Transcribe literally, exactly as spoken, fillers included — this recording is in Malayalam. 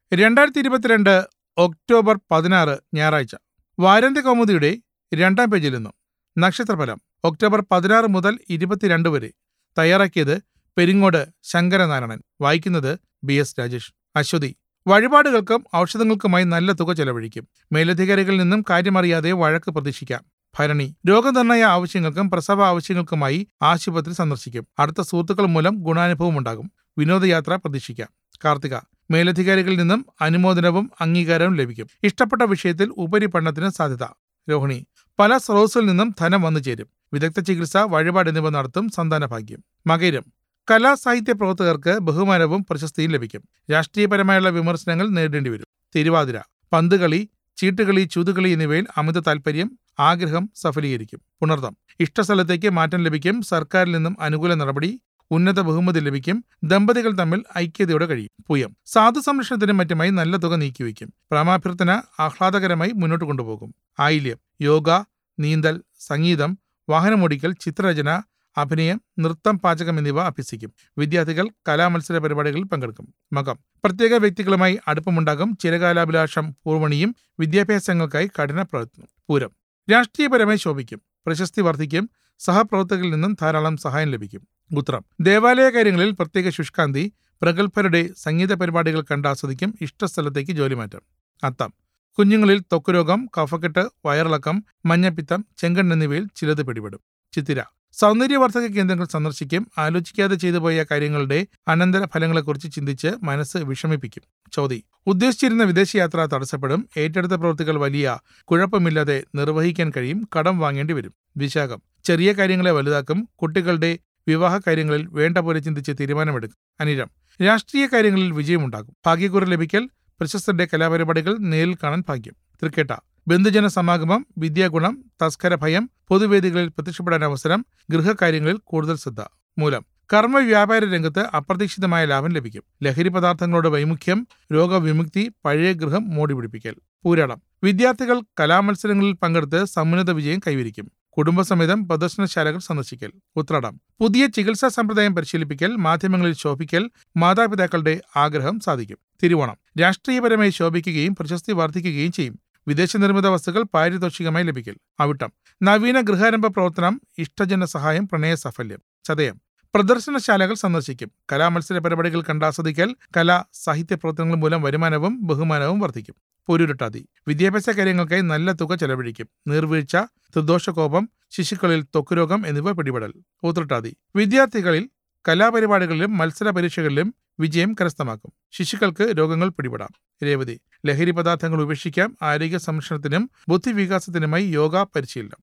രണ്ടായിരത്തി ഇരുപത്തിരണ്ട് ഒക്ടോബർ പതിനാറ് ഞായറാഴ്ച. വാരാന്ത്യ കൗമുദിയുടെ രണ്ടാം പേജിൽ നിന്നും നക്ഷത്രഫലം ഒക്ടോബർ പതിനാറ് മുതൽ ഇരുപത്തിരണ്ട് വരെ. തയ്യാറാക്കിയത് പെരിങ്ങോട് ശങ്കരനാരായണൻ. വായിക്കുന്നത് ബി എസ് രാജേഷ്. അശ്വതി. വഴിപാടുകൾക്കും ഔഷധങ്ങൾക്കുമായി നല്ല തുക ചെലവഴിക്കും. മേലധികാരികളിൽ നിന്നും കാര്യമറിയാതെ വഴക്ക് പ്രതീക്ഷിക്കാം. ഭരണി. രോഗനിർണയ ആവശ്യങ്ങൾക്കും പ്രസവ ആവശ്യങ്ങൾക്കുമായി ആശുപത്രി സന്ദർശിക്കും. അടുത്ത സുഹൃത്തുക്കൾ മൂലം ഗുണാനുഭവം ഉണ്ടാകും. വിനോദയാത്ര പ്രതീക്ഷിക്കാം. കാർത്തിക. മേലധികാരികളിൽ നിന്നും അനുമോദനവും അംഗീകാരവും ലഭിക്കും. ഇഷ്ടപ്പെട്ട വിഷയത്തിൽ ഉപരിപഠനത്തിന് സാധ്യത. രോഹിണി. പല സ്രോതസ്സിൽ നിന്നും ധനം വന്നു ചേരും. വിദഗ്ധ ചികിത്സ, വഴിപാട് എന്നിവ നടത്തും. സന്താനഭാഗ്യം. മകരം. കലാ സാഹിത്യ പ്രവർത്തകർക്ക് ബഹുമാനവും പ്രശസ്തിയും ലഭിക്കും. രാഷ്ട്രീയപരമായുള്ള വിമർശനങ്ങൾ നേരിടേണ്ടി വരും. തിരുവാതിര. പന്തുകളി, ചീട്ടുകളി, ചൂതുകളി എന്നിവയിൽ അമിത താൽപര്യം, ആഗ്രഹം സഫലീകരിക്കും. പുണർതം. ഇഷ്ടസ്ഥലത്തേക്ക് മാറ്റം ലഭിക്കും. സർക്കാരിൽ നിന്നും അനുകൂല നടപടി, ഉന്നത ബഹുമതി ലഭിക്കും. ദമ്പതികൾ തമ്മിൽ ഐക്യതയോടെ കഴിയും. പൂയം. സാധു സംരക്ഷണത്തിനും മറ്റുമായി നല്ല തുക നീക്കിവെക്കും. പ്രേമാഭ്യർത്ഥന ആഹ്ലാദകരമായി മുന്നോട്ട് കൊണ്ടുപോകും. ആയില്യം. യോഗ, നീന്തൽ, സംഗീതം, വാഹനമോടിക്കൽ, ചിത്രരചന, അഭിനയം, നൃത്തം, പാചകം എന്നിവ അഭ്യസിക്കും. വിദ്യാർത്ഥികൾ കലാമത്സര പരിപാടികളിൽ പങ്കെടുക്കും. മകം. പ്രത്യേക വ്യക്തികളുമായി അടുപ്പമുണ്ടാകും. ചിരകാലാഭിലാഷം പൂർവണിയും. വിദ്യാഭ്യാസങ്ങൾക്കായി കഠിന പ്രയത്നം. പൂരം. രാഷ്ട്രീയപരമായി ശോഭിക്കും. പ്രശസ്തി വർദ്ധിക്കും. സഹപ്രവർത്തകരിൽ നിന്നും ധാരാളം സഹായം ലഭിക്കും. ഉത്രം. ദേവാലയ കാര്യങ്ങളിൽ പ്രത്യേക ശുഷ്കാന്തി. പ്രഗത്ഭരുടെ സംഗീത പരിപാടികൾ കണ്ടാസ്വദിക്കും. ഇഷ്ടസ്ഥലത്തേക്ക് ജോലിമാറ്റം. അത്തം. കുഞ്ഞുങ്ങളിൽ ത്വക്കുരോഗം, കഫക്കെട്ട്, വയറിളക്കം, മഞ്ഞപ്പിത്തം, ചെങ്കണ്ണ് എന്നിവയിൽ ചിലത് പിടിപെടും. ചിത്തിര. സൗന്ദര്യവർദ്ധക കേന്ദ്രങ്ങൾ സന്ദർശിക്കും. ആലോചിക്കാതെ ചെയ്തുപോയ കാര്യങ്ങളുടെ അനന്തര ഫലങ്ങളെക്കുറിച്ച് ചിന്തിച്ച് മനസ്സ് വിഷമിപ്പിക്കും. ചോതി. ഉദ്ദേശിച്ചിരുന്ന വിദേശയാത്ര തടസ്സപ്പെടും. ഏറ്റെടുത്ത പ്രവൃത്തികൾ വലിയ കുഴപ്പമില്ലാതെ നിർവഹിക്കാൻ കഴിയും. കടം വാങ്ങേണ്ടി വരും. വിശാഖം. ചെറിയ കാര്യങ്ങളെ വലുതാക്കും. കുട്ടികളുടെ വിവാഹ കാര്യങ്ങളിൽ വേണ്ട പോലെ ചിന്തിച്ച് തീരുമാനമെടുക്കും. അനിഴം. രാഷ്ട്രീയ കാര്യങ്ങളിൽ വിജയമുണ്ടാകും. ഭാഗ്യക്കുറി ലഭിക്കൽ. പ്രശസ്തരുടെ കലാപരിപാടികൾ നേരിൽ കാണാൻ ഭാഗ്യം. തൃക്കേട്ട. ബന്ധുജന സമാഗമം, വിദ്യാഗുണം, തസ്കര ഭയം, പൊതുവേദികളിൽ പ്രത്യക്ഷപ്പെടാൻ അവസരം, ഗൃഹകാര്യങ്ങളിൽ കൂടുതൽ ശ്രദ്ധ. മൂലം. കർമ്മ വ്യാപാര രംഗത്ത് അപ്രതീക്ഷിതമായ ലാഭം ലഭിക്കും. ലഹരി പദാർത്ഥങ്ങളോട് വൈമുഖ്യം, രോഗവിമുക്തി, പഴയ ഗൃഹം മോടി പിടിപ്പിക്കൽ. പൂരാടം. വിദ്യാർത്ഥികൾ കലാമത്സരങ്ങളിൽ പങ്കെടുത്ത് സമുന്നത വിജയം കൈവരിക്കും. കുടുംബസമേതം പ്രദർശനശാലകൾ സന്ദർശിക്കൽ. ഉത്രാടം. പുതിയ ചികിത്സാ സമ്പ്രദായം പരിശീലിപ്പിക്കൽ, മാധ്യമങ്ങളിൽ ശോഭിക്കൽ, മാതാപിതാക്കളുടെ ആഗ്രഹം സാധിക്കും. തിരുവോണം. രാഷ്ട്രീയപരമായി ശോഭിക്കുകയും പ്രശസ്തി വർദ്ധിക്കുകയും ചെയ്യും. വിദേശ നിർമ്മിത വസ്തുക്കൾ പാരിതോഷികമായി ലഭിക്കൽ. അവിട്ടം. നവീന ഗൃഹാരംഭ പ്രവർത്തനം, ഇഷ്ടജന സഹായം, പ്രണയ സാഫല്യം. ചതയം. പ്രദർശനശാലകൾ സന്ദർശിക്കും. കലാമത്സര പരിപാടികൾ കണ്ടാസ്വദിക്കൽ. കലാ സാഹിത്യ പ്രവർത്തനങ്ങൾ മൂലം വരുമാനവും ബഹുമാനവും വർദ്ധിക്കും. പൊരുരുട്ടാതി. വിദ്യാഭ്യാസ കാര്യങ്ങൾക്കായി നല്ല തുക ചെലവഴിക്കും. നീർവീഴ്ച, ത്രിദോഷകോപം, ശിശുക്കളിൽ ത്വക്കുരോഗം എന്നിവ പിടിപെടൽ. ഊത്രട്ടാതി. വിദ്യാർത്ഥികളിൽ കലാപരിപാടികളിലും മത്സര പരീക്ഷകളിലും വിജയം കരസ്ഥമാക്കും. ശിശുക്കൾക്ക് രോഗങ്ങൾ പിടിപെടാം. രേവതി. ലഹരി പദാർത്ഥങ്ങൾ ഉപേക്ഷിക്കാം. ആരോഗ്യ സംരക്ഷണത്തിനും ബുദ്ധിവികാസത്തിനുമായി യോഗ പരിശീലനം.